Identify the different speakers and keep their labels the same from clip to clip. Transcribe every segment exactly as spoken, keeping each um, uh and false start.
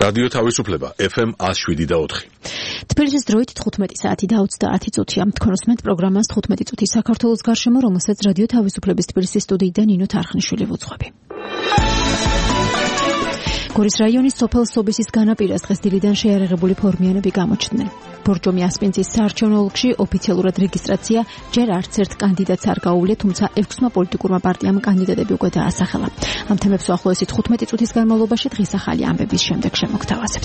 Speaker 1: რადიო თავისუფლება ეფ ემ one oh seven და four.
Speaker 2: თბილისის დროით თხუთმეტი საათი და ოცდაათი წუთია. თქვენ უსმენთ პროგრამას თხუთმეტი წუთი საქართველოს გარშემო, რომელსაც რადიო თავისუფლების თბილისის სტუდიიდან ნინო თარხნიშვილი ვუძღვები. გორის რაიონის სოფელ სობისის განაპირას დღეს დილიდან შეიარაღებული ფორმიანები გამოჩნდნენ. ბორჯომი ასპინძის საარჩევნო ოლქში ოფიციალურად რეგისტრაცია ჯერ არც ერთ კანდიდატს არ გაუვლია, თუმცა ექვსმა პოლიტიკურმა პარტიამ კანდიდატები უკვე დაასახელა. ამ თემებს უახლოესი თხუთმეტი წუთის განმავლობაში დღის ახალი ამბების შემდეგ შემოგთავაზებთ.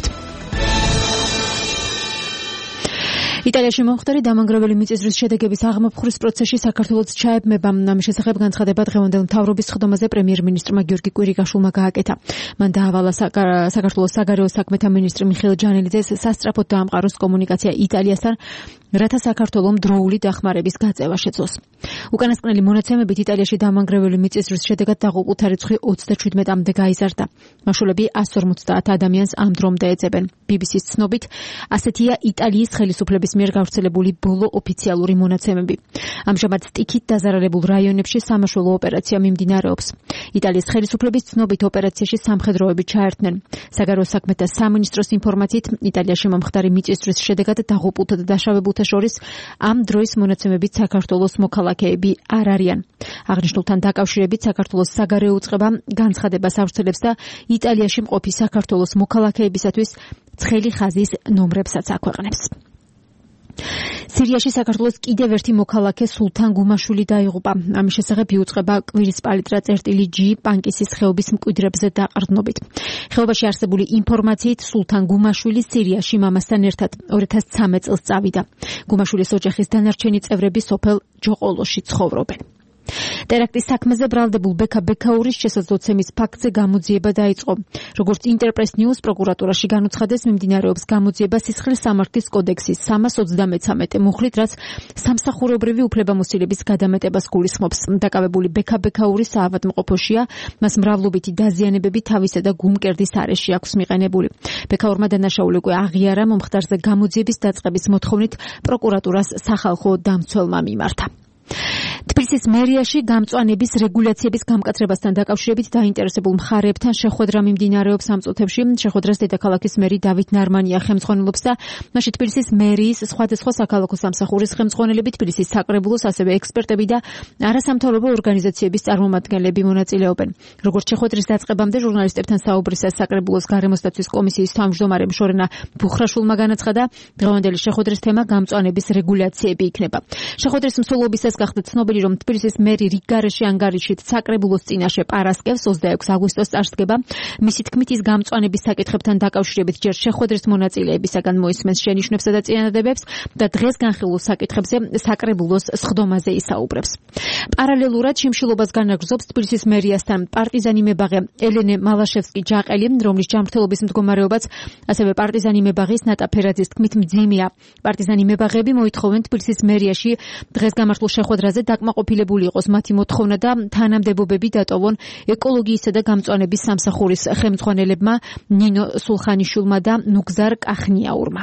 Speaker 2: იტალიაში მომხდარი დამანგრეველი მიწისძვრის შედეგების აღმოფხვრის პროცესში საქართველოს ჩაებმება. ამის შესახებ განცხადება დღევანდელ მთავრობის სხდომაზე პრემიერ-მინისტრმა გიორგი კვირიკაშვილმა გააკეთა. მან დაავალა საქართველოს საგარეო საქმეთა მინისტრი მიხეილ ჯანელიძეს სასწრაფოდ დაამყაროს კომუნიკაცია იტალიასთან, რათა საქართველოს დროული დახმარების გაწევა შეძლოს. უკანასკნელი მონაცემებით იტალიაში დამანგრეველი მიწისძვრის შედეგად დაღუპულთა რიცხვი ოცდაჩვიდმეტამდე გაიზარდა. მაშულები one fifty ადამიანს ამ დრომდე ეძებენ. ბი ბი სის ცნობით, ასეთია იტალიის ხელისუფლების მიერ გავრცელებული ბოლო ოფიციალური მონაცემები. ამჟამად სტიქით დაზარალებულ რაიონებში სამაშველო ოპერაცია მიმდინარეობს. იტალიის ხელისუფლების ცნობით ოპერაციაში სამხედროები ჩაერთნენ. საგარეო საქმეთა სამინისტროს ინფორმაციით, იტალიაში მომხდარი მიწისძვრის შედეგად დაღუპულთა და დაშავებულთა შორის ამ დროის მონაცემებით საქართველოს მოქალაქეები არ არიან. აღნიშნულთან დაკავშირებით საქართველოს საგარეო უწყება განცხადებას ავრცელებს და იტალიაში მყოფი საქართველოს მოქალაქეებისათვის ცხელი ხაზის ნომრებსაც აქვეყნებს. სირიაში საქართველოს კიდევ ერთი მოქალაქე სულთან გუმაშვილი დაიღუპა. ამის შესახებ იუწყება კვირის პალიტრა წერტილი ჯი პანკისის ხეობის მკვიდრებზე დაყრდნობით. ხეობაში არსებული ინფორმაციით სულთან გუმაშვილი სირიაში მამასთან ერთად two thousand three წელს წავიდა. გუმაშვილის ოჯახის დანარჩენი წევრები სოფელ ჯოყოლოში ცხოვრობენ. ტერაქტის საქმეზე ბრალდებულ ბექა ბექაურის შესაძლოცემის ფაქტზე გამოძიება დაიწყო. როგორც ინტერპრეს ნიუს პროკურატურაში განუცხადეს, მიმდინარეობს გამოძიება სისხლის სამართლის კოდექსის three thirty-three მუხლით, რაც სამსახურებრივი უფლებამოსილების გადამეტებას გულისხმობს. დაკავებული ბექა ბექაური საავადმყოფოშია, მას მრავლობითი დაზიანებები თავისა და გუმკერდის არეში აქვს მიყენებული. ბექაურმა დანაშაული უკვე აღიარა, მომხდარზე გამოძიების დაწყების მოთხოვნით პროკურატურას სახალხო დამცველმა მიმართა. თბილისის მერიაში გამწვანების რეგულაციების გამკაცრებასთან დაკავშირებით დაინტერესებულ მხარეებთან შეხვედრა მიმდინარეობს ამ წუთებში. შეხვედრას დედაქალაქის მერი დავით ნარმანია ხელმძღვანელობს და მასში თბილისის მერიის სხვადასხვა საქალაქო სამსახურის ხელმძღვანელები, თბილისის საკრებულოს, ასევე ექსპერტები და არასამთავრობო ორგანიზაციების წარმომადგენლები მონაწილეობენ. როგორც შეხვედრის დაწყებამდე ჟურნალისტებთან საუბრისას საკრებულოს გარემოსდაცვის კომისიის თავმჯდომარე მშორენა ბუხრაშვილმა განაცხადა, დღევანდელი შეხვედრის თემა გამწვანების რეგულაციები იქნება. შეხვედრის მსვლელობისას გახდა ცნობილი, რომ თბილისის მერი რიგგარეშე ანგარიშით საკრებულოს წინაშე პარასკევს twenty-six აგვისტოს წარსდგება. მისი თქმით, ის გამწვანების საკითხებთან დაკავშირებით ჯერ შეხვედრის მონაწილეებისაგან მოისმენს შენიშვნებსა და წინადადებებს და დღეს განხილულ საკითხებზე საკრებულოს სხდომაზე ისაუბრებს. პარალელურად შიმშილობას განაგრძობს თბილისის მერიასთან პარტიზანი მებაღე ელენე მალაშევსკი-ჯაყელი, რომლის ჯანმრთელობის მდგომარეობაც ასევე პარტიზანი მებაღის ნატა ფერაძის თქმით მძიმეა. პარტიზანი მებაღეები მოითხოვენ თბილისის მერიაში დღეს გამართულ შეხვედრაზე დაკმაყოფილებული იყოს მათი მოთხოვნა და თანამდებობები დატოვონ ეკოლოგიისა და გამწვანების სამსახურის ხელმძღვანელებმა ნინო სულხანიშვილმა და ნუგზარ კახნიაურმა.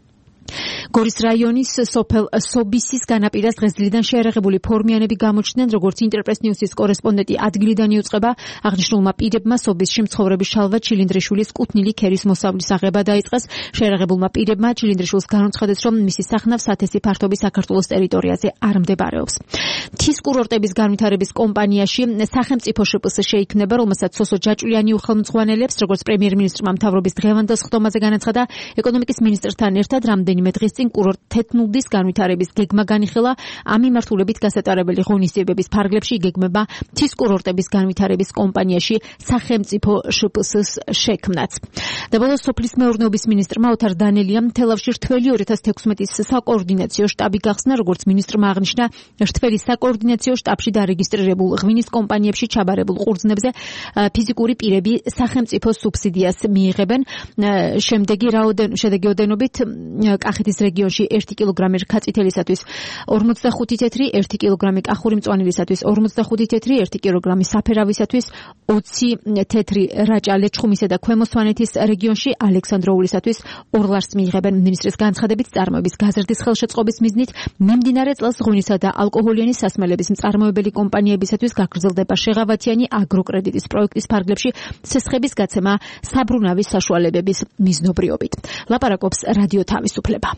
Speaker 2: გორის რაიონის სოფელ სობისის განაპირას დღეს დილიდან შეიარაღებული ფორმიანები გამოჩნდნენ, როგორც ინტერპრეს ნიუსის კორესპონდენტი ადგილიდან იუწყება. აღნიშნულმა პირებმა სობისში მცხოვრების შალვა ჩილინდრიშვილის კუთნილი ქერის მოსავლის აღება დაიწყეს. შეიარაღებულმა პირებმა ჩილინდრიშვილს განუცხადეს, რომ მისი სახნავ სათესი ფართობის საქართველოს ტერიტორიაზე არ მდებარეობს. მთის კურორტების განვითარების კომპანიაში სახელმწიფო შპს შეიქმნება, რომელსაც სოსო ჯაჭვიანი უხელმძღვანელებს, როგორც პრემიერ-მინისტრმა მთავრობის დღევანდელ სხდომაზე განაცხადა, ეკონომიკის მინისტრთან ერთად რამდენიმე დღის წინ კურორტ თეთნუდის განვითარების გეგმა განიხილა. ამ მიმართულებით გასატარებელი ღონისძიებების ფარგლებში იგეგმება მთის კურორტების განვითარების კომპანიაში სახელმწიფო შპს შექმნაც. და ბოლოს სოფლის მეურნეობის მინისტრმა ოთარ დანელიამ თელავში რთველი two thousand sixteen-ის საკოორდინაციო შტაბი გახსნა. როგორც მინისტრმა აღნიშნა, რთველი საკოორდინაციო შტაბში დარეგისტრირებულ ღვინის კომპანიებში ჩაბარებულ ყურძნებზე ფიზიკური პირები სახელმწიფო სუბსიდიას მიიღებენ. შემდეგი რაოდენობით კახეთის რეგიონში ერთი კილოგრამი რქაწითელისათვის ორმოცდახუთი თეთრი, ერთი კილოგრამი კახური მწვანილისათვის ორმოცდახუთი თეთრი, ერთი კილოგრამი საფერავისათვის ოცი თეთრი რაჭა ლეჩხუმისა და ქვემო სვანეთის რეგიონში ალექსანდროულისათვის ორ ლარს მიიღებენ. მინისტრის განცხადებით წარმოების გაზრდის ხელშეწყობის მიზნით მიმდინარე წელს ღვინისა და ალკოჰოლიანი სასმელების მწარმოებელი კომპანიებისათვის გაგრძელდება შეღავათიანი აგროკრედიტის პროექტის ფარგლებში ცესხების გაცემა საბრუნავის საშუალებების მიზნობრიობით. ლაპარაკობს რადიო თავისუფლება.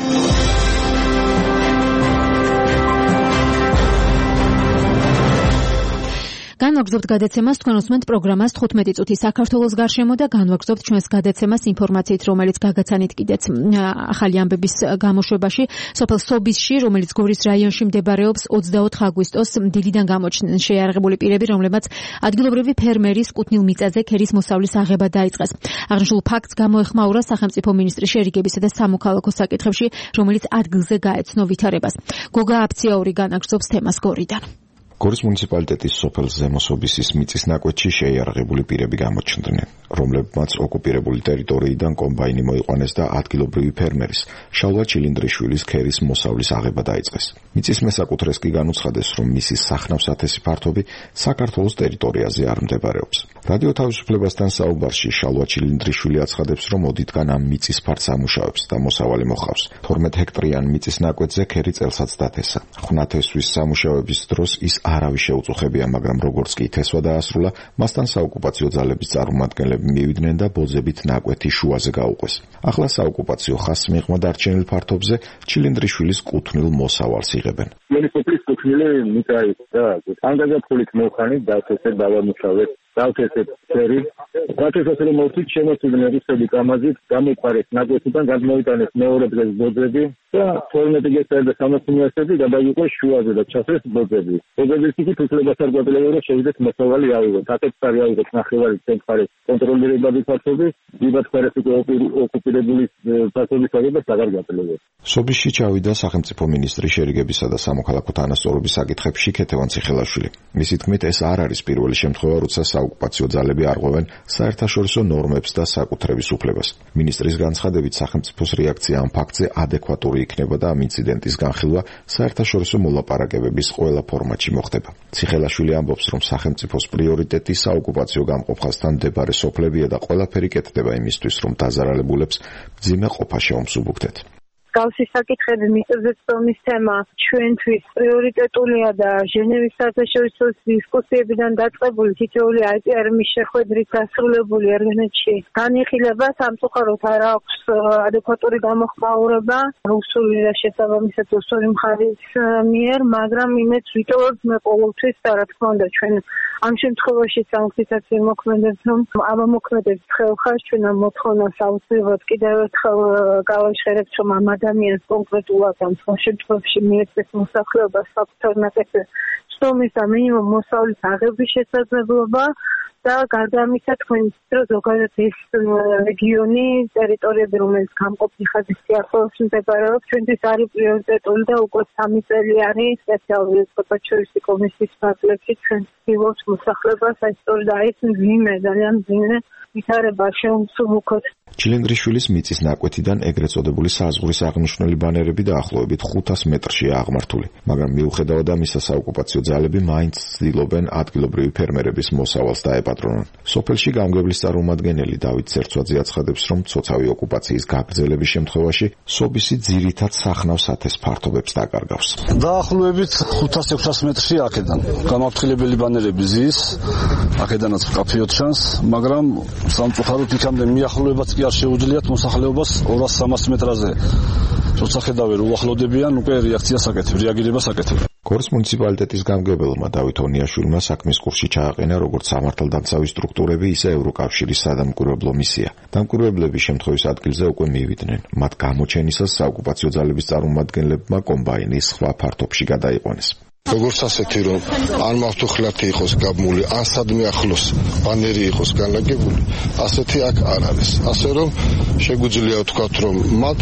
Speaker 2: განვაგრძობთ გადაცემას, თქვენ უსმენთ პროგრამას თხუთმეტი წუთი საქართველოს გარშემო და განვაგრძობთ ჩვენს გადაცემას ინფორმაციით, რომელიც გაგაცანით კიდეც ახალი ამბების გამოშვებაში. სოფელ სობისში, რომელიც გორის რაიონში მდებარეობს, ოცდაოთხ აგვისტოს დილიდან გამოჩნდნენ შეიარაღებული პირები, რომლებმაც ადგილობრივი ფერმერის კუთვნილ მიწაზე ქერის მოსავლის აღება დაიწყეს. აღნიშნულ ფაქტს გამოეხმაურა სახელმწიფო მინისტრის შერიგებისა და სამოქალაქო საკითხებში, რომელიც ადგილზე გაეცნო ვითარებას. გოგა აფციაური განაგრძობს თემას გორიდან.
Speaker 3: გორის მუნიციპალიტეტის სოფელ ზემოსობისის მიწის ნაკვეთში შეიარაღებული პირები გამოჩნდნენ, რომლებმაც ოკუპირებული ტერიტორიიდან კომბაინი მოიყვანეს და ადგილობრივი ფერმერის შალვა ჩილინდრიშვილის ქერის მოსავლის აღება დაიწყეს. მიწის მესაკუთრეს კი განუცხადეს, რომ მისი სახნავ-სათესი ფართობი საქართველოს ტერიტორიაზე არ მდებარეობს. რადიო თავისუფლებასთან საუბარში შალვა ჩილინდრიშვილი აცხადებს, რომ ოდითგან ამ მიწის ფართს ამუშავებს და მოსავალი მოხავს. თორმეტ ჰექტრიან მიწის ნაკვეთზე ქერი წელსაც დათესა. ხვნათესვის სამუშაოების დროს ის არავის შეუწუხებია, მაგრამ როგორც კი თესვა დაასრულა, მასთან საოკუპაციო ძალების წარმომადგენლები მივიდნენ და ბოძებით ნაკვეთი შუაზე გაუყვეს. ახლა საოკუპაციო ხაზს მიღმა დარჩენილ ფართობზე ჩილინდრიშვილის კუთვნილ მოსავალს იღებენ.
Speaker 4: მენიფოპლის კუთვნილი მიწა იყო და ანგაზაფხულით მოვხანით დავთესეთ დავამუშავეთ დავთესეთ ფერი დავთესეთ რომ მოვთით შემოსუდნენ რუსები კამაზით გამოყარეს ნაკვეთიდან გადმოიტანეს მეორე დღეს ბოძები და თორმეტი გესტერი და სამოცნიასები გადაიყვეს შუაზე და ჩასეს ბოძები. ბოძების იქით უფლებას არ გვაძლევდა რომ შევიდეთ მოსავალი ავიღოთ. ათექვსი ავიღოთ ნახევარი ცენტრის კონტროლირებადი ფართობი, დიბათქარეს ოკუპირებული ფართობის აღებას აღარ გვაძლევდა.
Speaker 3: სობისში ჩავიდა სახელმწიფო მინისტრის შერიგებისა და სამოქალაქო თანასწორობის საკითხებში ქეთევან ციხელაშვილი. მისი თქმით, ეს არ არის პირველი შემთხვევა, როცა საოკუპაციო ძალები არღვევენ საერთაშორისო ნორმებს და საკუთრების უფლებას. მინისტრის განცხადებით, სახელმწიფოს რეაქცია ამ ფაქტზე ადეკვატური იქნება და ამ ინციდენტის განხილვა საერთაშორისო მოლაპარაკებების ყველა ფორმატში მოხდება. ციხელაშვილი ამბობს, რომ სახელმწიფოს პრიორიტეტი საოკუპაციო გამყოფასთან მდებარე სოფლებია და ყველაფერი კეთდება იმისთვის, რომ დაზარალებულებს მძიმე ყოფა შეუმსუბუქდეთ.
Speaker 5: Გავსი საკითხები მიწების ზომის თემა ჩვენთვის პრიორიტეტულია და ჟენევის საერთაშორისო დისკუსიებიდან დაწყებული თითოეული აიტიარიმის შეხვედრით დასრულებული ერთმანეთში განიხილება სამწუხაროდ არ აქვს ადეკვატური გამოხმაურება რუსული და შესაბამისად რუსული მხარის მიერ, მაგრამ იმედს ვიტოვებთ მე ყოველთვის და რა თქმა უნდა ჩვენ ამ შემთხვევაში სანქციაციურ მოქმედებს რომ ამოქმედებს ხელხარ ჩვენ ამ მოთხოვნას აუცილებლად კიდევ ერთხელ გავაჟღერებთ რომ ამ ადამიანს კონკრეტულად ამ შემთხვევაში მიეცეს მოსახლეობა საკუთარ ნაკეთზე სტომის და მინიმუმ მოსავლის აღების შესაძლებლობა და გარდა ამისა თქვენ რომ ზოგადად ეს რეგიონი ტერიტორიები რომელიც გამყოფი ხაზის სიახლოვეს მდებარეობს ჩვენთვის არის პრიორიტეტული და უკვე სამი წელი არის სპეციალური საერთაშორისო კომისიის ფარგლებში ჩვენ ვცდილობთ მოსახლეობას აი სწორედ აი ეს მძიმე ძალიან მძიმე ვითარება შეუმსუბუქოთ.
Speaker 3: ჩილინდრიშვილის მიწის ნაკვეთიდან ეგრეთ წოდებული საზღვრის აღნიშნული ბანერები დაახლოებით ხუთას მეტრშია აღმართული, მაგრამ მიუხედავად ამისა საოკუპაციო ძალები მაინც ცდილობენ ადგილობრივი ფერმერების მოსავალს დაეპატრონონ. სოფელში გამგებლის წარმომადგენელი დავით ცერცვაძე აცხადებს, რომ ცოცავი ოკუპაციის გაგრძელების შემთხვევაში სობისი ძირითად სახნავ-სათეს ფართობებს დაკარგავს.
Speaker 6: დაახლოებით ხუთას ექვსას მეტრში აქედან გამაფრთხილებელი ბანერები ზის, აქედანაც მკაფიოდ ჩანს, მაგრამ სამწუხაროდ იქამდე მიახლოებაც კი არ შეუძლიათ მოსახლეობას ორას სამას მეტრაზე. როცა ხედავენ რომ უახლოვდებიან, უკვე რეაქციას აკეთებ, რეაგირებას აკეთებ.
Speaker 3: გორის მუნიციპალიტეტის გამგებელმა დავით ონიაშვილმა საქმის კურსში ჩააყენა როგორც სამართალდამცავი სტრუქტურები, ისე ევროკავშირის სადამკვირვებლო მისია. დამკვირვებლები შემთხვევის ადგილზე უკვე მივიდნენ. მათ გამოჩენისას საოკუპაციო ძალების წარმომადგენლებმა კომბაინი სხვა ფართობში გადაიყვანეს.
Speaker 7: როგორც ასეთი რომ არ მართუხლათი იყოს გაბმული, ან სადმე ახლოს ბანერი იყოს განლაგებული, ასეთი აქ არ არის. ასე რომ შეგვიძლია ვთქვათ რომ მათ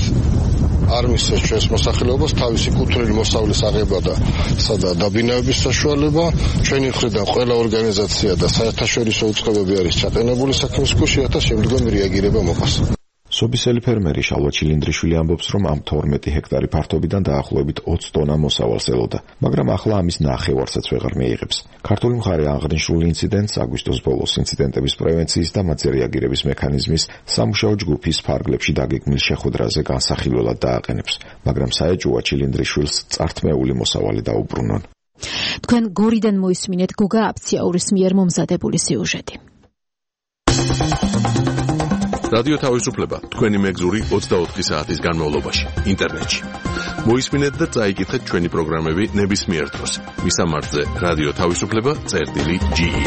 Speaker 7: არ მისცეს ჩვენს მოსახლეობას თავისი კუთვნილი მოსავლის აღება და სადა დაბინავების საშუალება. ჩვენი მხრიდან ყველა ორგანიზაცია და საერთაშორისო უწყებები არის ჩაყენებული საქმის კურსში, რათა შემდგომი რეაგირება მოხდეს.
Speaker 3: სოფისელი ფერმერი შალვა ჩილინდრიშვილი ამბობს, რომ ამ თორმეტი ჰექტარი ფართობიდან დაახლოებით ოცი ტონა მოსავალს ელოდა, მაგრამ ახლა ამის ნახევარსაც ვეღარ მიიღებს. ქართული მხარე აღნიშნულ ინციდენტს აგვისტოს ბოლოს ინციდენტების პრევენციის და მათზე რეაგირების მექანიზმის სამუშაო ჯგუფის ფარგლებში დაგეგმილ შეხვედრაზე განსახილველად დააყენებს, მაგრამ საეჭვოა ჩილინდრიშვილს წართმეული მოსავალი დაუბრუნონ.
Speaker 2: თქვენ გორიდან მოისმინეთ გოგა აფციაურის მიერ მომზადებული სიუჟეტი.
Speaker 1: რადიო თავისუფლება თქვენი მეგზური ოცდაოთხი საათის განმავლობაში ინტერნეტში. მოისმინეთ და წაიკითხეთ ჩვენი პროგრამები ნებისმიერ დროს. მისამართზე რადიო თავისუფლება წერტილი ჯი ი.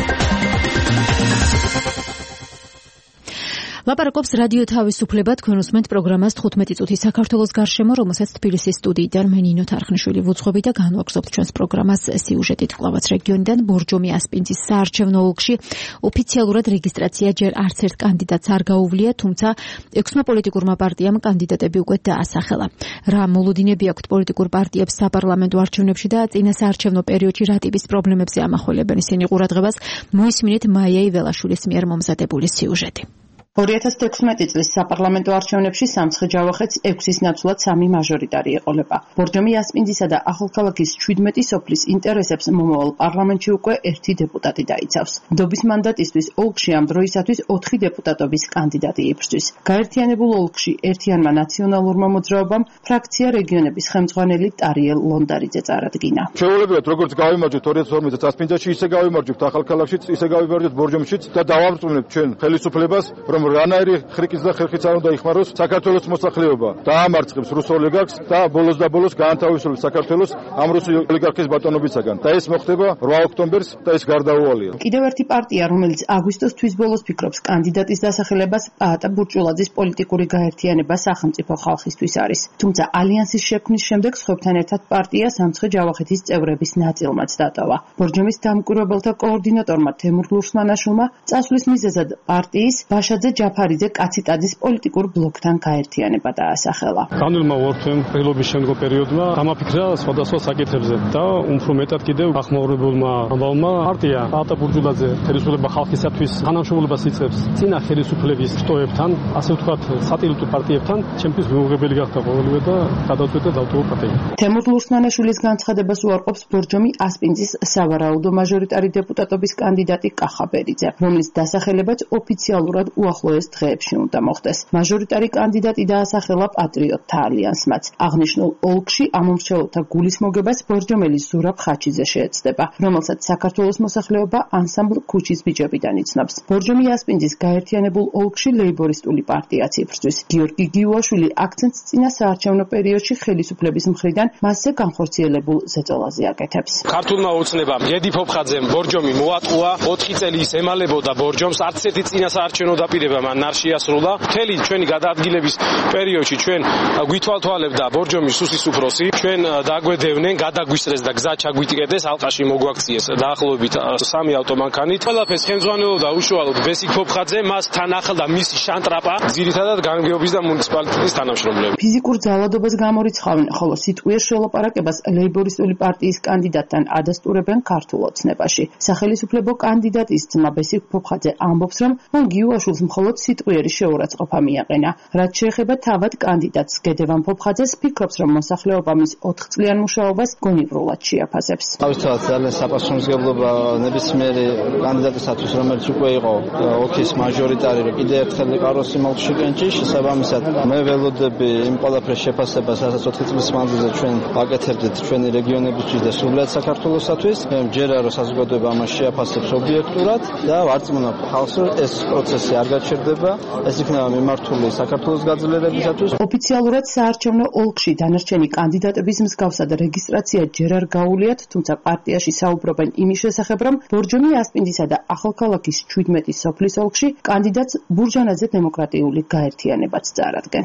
Speaker 2: ლაპარაკობს რადიო თავისუფლება, თქვენ უსმენთ პროგრამას თხუთმეტი წუთი საქართველოს გარშემო, რომელსაც თბილისის სტუდიიდან მე ნინო თარხნიშვილი ვუძღვები და განვაგრძობთ ჩვენს პროგრამას სიუჟეტით კვლავაც რეგიონიდან. ბორჯომი ასპინძის საარჩევნო ოლქში ოფიციალურად რეგისტრაცია ჯერ არც ერთ კანდიდატს არ გაუვლია, თუმცა ექვსმა პოლიტიკურმა პარტიამ კანდიდატები უკვე დაასახელა. რა მოლოდინები აქვთ პოლიტიკურ პარტიებს საპარლამენტო არჩევნებში და წინა საარჩევნო პერიოდში რა ტიპის პრობლემებზე ამახვილებენ ისინი ყურადღებას, მოისმინეთ მაია იველაშვილის მიერ მომზადებული სიუჟეტი.
Speaker 8: ორი ათას თექვსმეტი წლის საპარლამენტო არჩევნებში სამცხე-ჯავახეთს ექვსის ნაცვლად სამი მაჟორიტარი ეყოლება. ბორჯომი ასპინძისა და ახალქალაქის ჩვიდმეტი სოფლის ინტერესებს მომავალ პარლამენტში უკვე ერთი დეპუტატი დაიცავს. ნდობის მანდატისთვის ოლქში ამ დროისათვის ოთხი დეპუტატობის კანდიდატი იბრძვის. გაერთიანებულ ოლქში ერთიანმა ნაციონალურმა მოძრაობამ ფრაქცია რეგიონების ხელმძღვანელი ტარიელ ლონდარიძე წარადგინა.
Speaker 9: შეუძლებელად როგორც გავიმარჯვებთ ორი ათას ორმოცდაათი წელს ასპინძაში, ისე გავიმარჯვებთ ახალქალაქშიც, ისე გავიმარჯვებთ ბორჯომშიც და დავამწვანებთ ჩვენ ხელისუფლებას, რომ რანაირი ხრიკიც და ხერხიც არ უნდა იხმაროს საქართველოს მოსახლეობა. დაამარცხებს რუს ოლიგარქს და ბოლოს და ბოლოს გაანთავისუფლებს საქართველოს ამ რუს ოლიგარქის ბატონობისაგან. და ეს მოხდება რვა ოქტომბერს და ეს გარდაუვალია.
Speaker 8: კიდევ ერთი პარტია, რომელიც აგვისტოს თვის ბოლოს ფიქრობს კანდიდატის დასახელებას, პაატა ბურჭულაძის პოლიტიკური გაერთიანება სახელმწიფო ხალხისთვის არის. თუმცა ალიანსის შექმნის შემდეგ სხვებთან ერთად პარტია სამცხე-ჯავახეთის წევრების ნაწილმაც დატოვა. ბორჯომის დამკვირვებელთა კოორდინატორმა თემურ ლურსმანაშვილმა წასვლის მიზეზად პარტიის ბაშაძე ჯაფარიძე კაციტაძის პოლიტიკურ ბლოკთან გაერთიანება დაასახელა.
Speaker 10: განვლილმა ვარდნამ ხელობის შემდგომ პერიოდმა გამაფიქრა სხვადასხვა საკითხებზე და უფრო მეტად კიდევ ახმაურებულმა ამბავმა პარტია პაატა ბურჯულაძე ხელისუფლება ხალხისათვის თანამშრომლობას იწყებს წინა ხელისუფლების რტოებთან, ასე ვთქვათ, სატელიტურ პარტიებთან, ჩემთვის მეუღებელი გახდა ყოველივე და გადავწყვიტე დავტოვო პარტია.
Speaker 8: თემურ ლურსმანაშვილის განცხადებას უარყოფს ბორჯომი ასპინძის სავარაუდო მაჟორიტარი დეპუტატობის კანდიდატი კახაბერიძე, რომლის დასახელებაც ოფიციალურად უახლოეს დღეებში უნდა მოხდეს. მაჟორიტარი კანდიდატი დაასახელა პატრიოტთა ალიანსმაც. აღნიშნულ ოლქში ამომრჩეველთა გულის მოგებას ბორჯომელი ზურაბ ხაჩიძე შეეცდება, რომელსაც საქართველოს მოსახლეობა ანსამბლ ქუჩის ბიჭებიდან იცნობს. ბორჯომი ასპინძის გაერთიანებულ ოლქში ლეიბორისტული პარტიაც იბრძვის. გიორგი გიუაშვილი აქცენტს წინა საარჩევნო პერიოდში ხელისუფლების მხრიდან მასზე განხორციელებულ ზეწოლაზე აკეთებს.
Speaker 11: ქართულმა ოცნებამ გედი ფოფხაძემ ბორჯომი მოატყუა, ოთხი წელი ის ემალებოდა ბორჯომს, არც ერთი წინა საარჩევნო დაპირება მან არ შეასრულა. მთელი ჩვენი გადაადგილების პერიოდში ჩვენ გვითვალთვალებდა ბორჯომის სუსის უფროსი, ჩვენ დაგვედევნენ, გადაგვისწრეს და გზა ჩაგვიტკედეს, ალყაში მოგვაქციეს დაახლოებით სამი ავტომანქანით. ყველაფერს ხელმძღვანელობდა უშუალოდ ბესიკ ფოფხაძე, მას თან ახლდა მისი შანტრაპა, ძირითადად განგეობის და მუნიციპალიტეტის თანამშრომლები.
Speaker 8: ფიზიკურ ძალადობას გამორიცხავენ, ხოლო სიტყვიერ შელაპარაკებას ლეიბორისტული პარტიის კანდიდატთან ადასტურებენ ქართულ ოცნებაში. სახელისუფლებო კანდიდატის ძმა ბესიკ ფოფხაძე ამბობს, რომ მან გიუაშვილს მხოლოდ სიტყვიერი შეურაცხყოფა მიაყენა. რაც შეეხება თავად კანდიდატს გედევან ფოფხაძეს, ფიქრობს, რომ მოსახლეობა მის ოთხ წლიან მუშაობას გონივრულად შეაფასებს.
Speaker 12: თავისთავად ძალიან საპასუხისმგებლობა ნებისმიერი კანდიდატისათვის, რომელიც უკვე იყო ოლქის მაჟორიტარი, რომ კიდევ ერთხელ იყაროს იმ ოლქში კენჭი, შესაბამისად მე ველოდები იმ ყველაფრის შეფასებას, რასაც ოთხი წლის მანძილზე ჩვენ ვაკეთებდით ჩვენი რეგიონებისთვის და სრულად საქართველოსათვის. მე მჯერა რომ საზოგადოება ამას შეაფასებს ობიექტურად და ვარწმუნებ ხალხს, რომ ეს პროცესი არ გაჩერდება, ეს იქნება მიმართული საქართველოს გაძლიერებისათვის.
Speaker 8: ოფიციალურად საარჩევნო ოლქში დანარჩენი კანდიდატების მსგავსად რეგისტრაცია ჯერ არ გაუვლიათ, თუმცა პარტიაში საუბრობენ იმის შესახებ, რომ ბორჯომი ასპინძისა და ახალქალაქის ჩვიდმეტი სოფლის ოლქში კანდიდატს ბურჯანაძე დემოკრატიული გაერთიანებაც წარადგენს.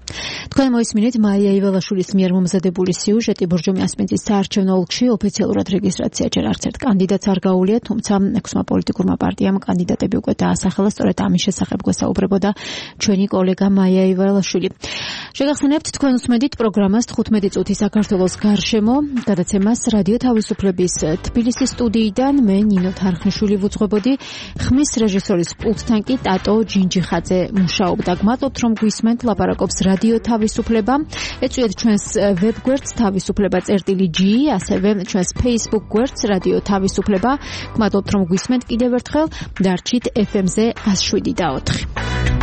Speaker 2: თქვენ მოისმინეთ მაია იველაშვილის მიერ მომზადებული სიუჟეტი ბორჯომი ასპინძის საარჩევნო ოლქში ოფიციალურად რეგისტრაცია ჯერ არც ერთ კანდიდატს არ გაუვლიათ, თუმცა ექვსმა პოლიტიკურმა პარტიამ კანდიდატები უკვე დაასახელა, სწორედ ამის შესახებ გვესაუბრებოდა ჩვენი კოლეგა მაია იველაშვილი. შეგახსენებთ, თქვენ უსმენთ პროგრამას თხუთმეტი წუთი საქართველოს გარშემო, გადაცემას რადიო თავისუფლების თბილისის სტუდიიდან მე ნინო თარხნიშვილი ვუძღვებოდი, ხმის რეჟისორის პულტთან კი ტატო ჯინჯიხაძე მუშაობდა. გმადლობთ, რომ გვისმენთ, ლაპარაკობს რადიო თავისუფლება. ეწვიეთ ჩვენს ვებგვერდს თავისუფლება წერტილი ჯი, ასევე ჩვენს Facebook გვერდს რადიო თავისუფლება. გმადლობთ, რომ გვისმენთ კიდევ ერთხელ, დარჩით ეფ ემ-ზე ას შვიდი და ოთხი.